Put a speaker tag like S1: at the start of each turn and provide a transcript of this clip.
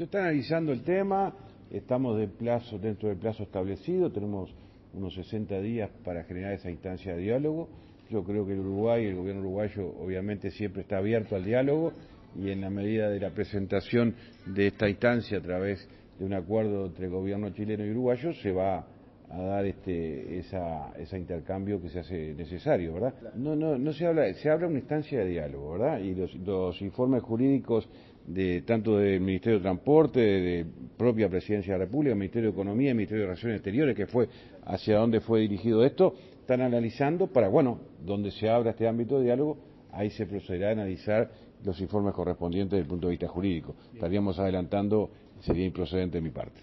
S1: Se está analizando el tema, estamos dentro del plazo establecido, tenemos unos 60 días para generar esa instancia de diálogo. Yo creo que el gobierno uruguayo obviamente siempre está abierto al diálogo y en la medida de la presentación de esta instancia a través de un acuerdo entre el gobierno chileno y uruguayo se va a dar ese intercambio que se hace necesario, ¿verdad? No se habla de una instancia de diálogo, ¿verdad? Y los informes jurídicos tanto del Ministerio de Transporte, de propia Presidencia de la República, Ministerio de Economía, Ministerio de Relaciones Exteriores, que fue hacia donde fue dirigido esto, están analizando para, donde se abra este ámbito de diálogo, ahí se procederá a analizar los informes correspondientes desde el punto de vista jurídico. Estaríamos adelantando, sería improcedente de mi parte.